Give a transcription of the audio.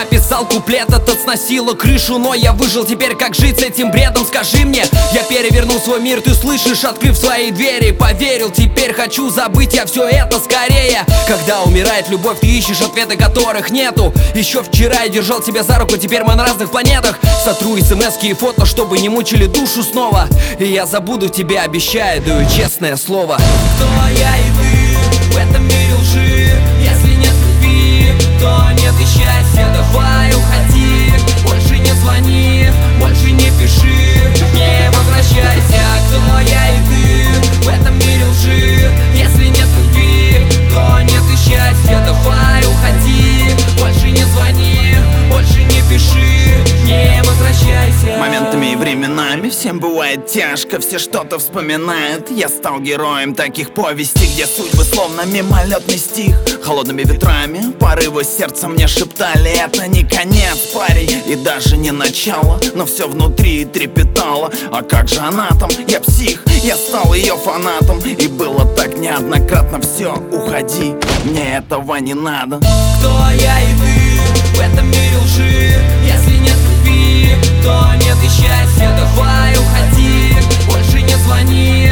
написал куплет, этот сносило крышу, но я выжил. Теперь как жить с этим бредом, скажи мне? Я перевернул свой мир, ты слышишь, открыв свои двери. Поверил, теперь хочу забыть я все это скорее. Когда умирает любовь, ты ищешь ответы, которых нету. Еще вчера я держал тебя за руку, теперь мы на разных планетах. Сотру смс-ки и фото, чтобы не мучили душу снова. И я забуду тебя, обещаю, даю честное слово. Кто я и ты в этом мире лжи? Если нет любви, то нет и счастья. Давай уходи, больше не звони, больше не пиши, не возвращайся. Кто я и ты в этом мире лжи? Если нет любви, то нет и счастья. Давай уходи, больше не звони, больше не пиши, не возвращайся. Моментами и временами всем бывает тяжко, все что-то вспоминают. Я стал героем таких повестей, где судьбы словно мимолетный стих. Холодными ветрами порывы сердца мне шептали: это не конец, парень, и даже не начало. Но все внутри трепетало. А как же она там? Я псих, я стал ее фанатом. И было так неоднократно: все, уходи, мне этого не надо. Кто я и ты в этом мире лжи? Если нет любви, то нет и счастья. Давай уходи, больше не звони,